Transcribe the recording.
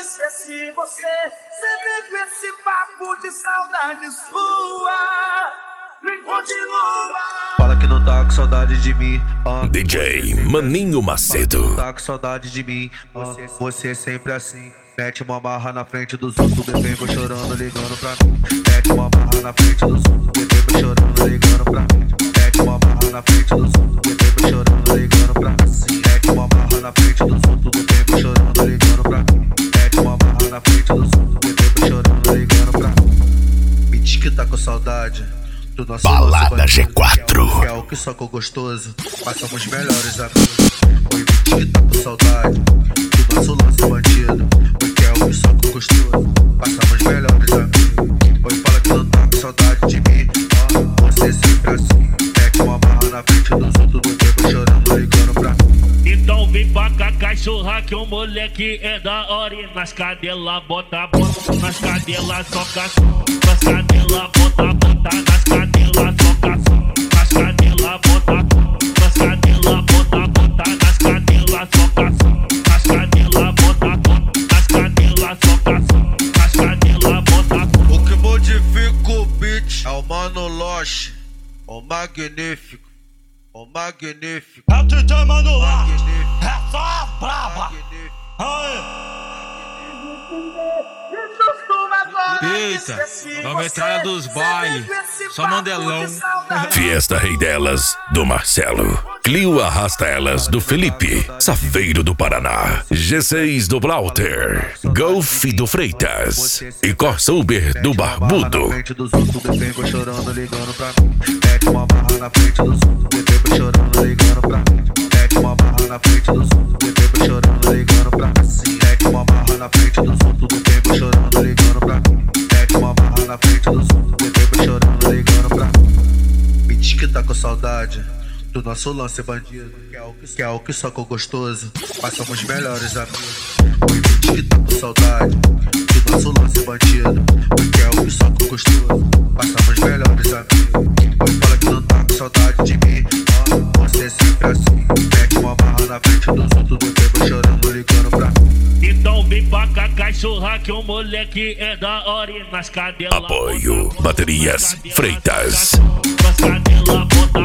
esqueci você. Sempre com esse papo de saudade sua. Me continua. Fala que não tá com saudade de mim, DJ Maninho Macedo. Fala que não tá com saudade de mim, você é sempre assim. Mete uma barra na frente dos outros, bebê vou chorando, ligando pra mim. Mete uma barra na frente dos outros, bebê vou chorando, ligando pra mim. Mete uma barra na frente dos outros, bebê vou chorando, ligando pra mim. Mete uma barra na frente dos outros, bebê vou chorando, ligando pra mim. Mete uma barra na frente dos outros, bebê vou chorando, ligando pra mim. Me diz que tá com saudade do nosso Balada G4. Que é o que só com gostoso, mas somos melhores amigos. Oi, me diz que tá com saudade do nosso lance bandido. Que é o que só com gostoso, passamos melhores amigos. Oi, fala que não tá com saudade de mim, você sempre assim. Mete uma barra na frente dos outros, do tempo chorando, ligando pra mim. Então vem pra cá, cachorra, que o moleque é da hora. E nas cadelas bota a bota, nas cadelas soca som. Nas cadelas bota a bota, nas cadelas soca som. Nas cadelas bota a bota, nas cadelas bota a bota, nas cadelas soca som. Nas cadelas bota a bota, nas cadelas soca som. Nas cadelas bota a bota. O que modifica o beat é o Mano Loche, o magnífico, o magnífico. É o DJ Mano Loche, é só a braba. Eita, nova entrada dos bailes, só Mandelão. Fiesta Rei delas, do Marcelo. Clio Arrasta Elas, do Felipe. Safeiro do Paraná. G6 do Blauter. Golf do Freitas. E Corsa Uber do Barbudo. Mete uma barra na frente dos outros, bebê vou chorando, ligando pra mim. Mete uma barra na frente dos outros, bebê vou chorando, ligando pra mim. Mete uma barra na frente dos outros, bebê vou chorando, ligando pra mim. Mete uma barra na frente dos outros, bebê vou chorando, ligando pra mim. Me diz que tá com saudade do nosso lance bandido, que é o que só com gostoso, mas somos melhores amigos. Me diz que tá com saudade do nosso lance bandido, que é o que só com gostoso, mas somos melhores amigos. Oi, fala que não tá com saudade de mim, você é sempre assim. Mete uma barra na frente dos outros, bebê vou chorando, ligando pra mim. Então vem pra cá, cachorra, que o moleque é da hora. E nas cadelas Apoio Baterias Freitas. nas cadelas bota